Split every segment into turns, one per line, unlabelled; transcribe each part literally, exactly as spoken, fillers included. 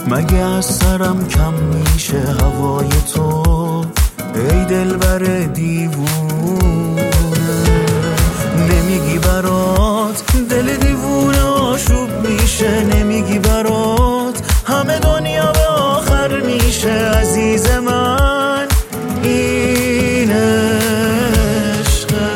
مگه از سرم کم میشه هوای تو ای دلبر دیوونه؟ نمیگی برات دل دیوونه آشوب میشه، نمیگی برات همه دنیا به آخر میشه. عزیز من این عشقه،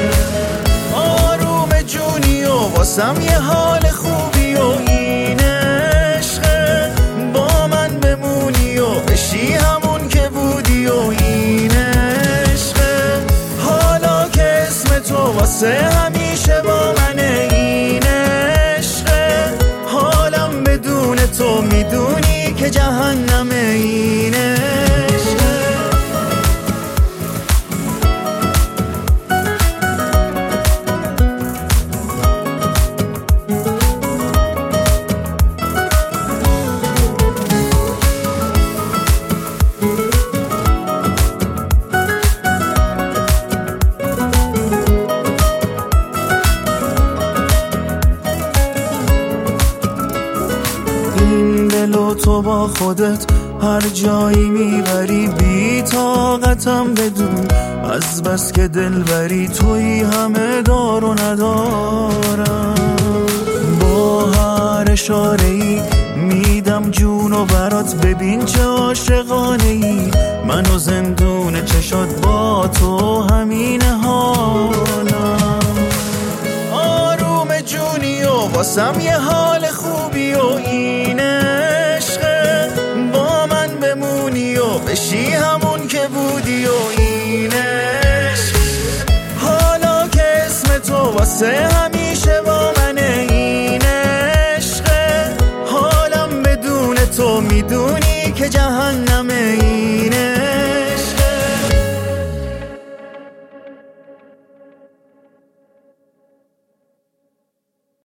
آروم جونی و واسم یه حال خوبی و این عشقه، با من بمونی و بشی همون که بودی و این عشقه، حالا که اسم تو واسه همیشه با منه. این عشقه، حالم بدون تو میدونی که جهنمه. این عشقه دلو تو با خودت هر جایی میبری، بی طاقتم بدون از بس که دلبری توی همه دار و ندارم. با هر اشاره ای میدم جونو برات، ببین چه عاشقانه ای، منو زندون چشات با تو همین حالم. آروم جونی و واسم یه حال خوبی و این عشقه، با من بمونی و بشی همون که بودی و این عشق، حالا که اسم تو واسه همیشه با منه. این عشقه، حالم بدون تو میدونی که جهنم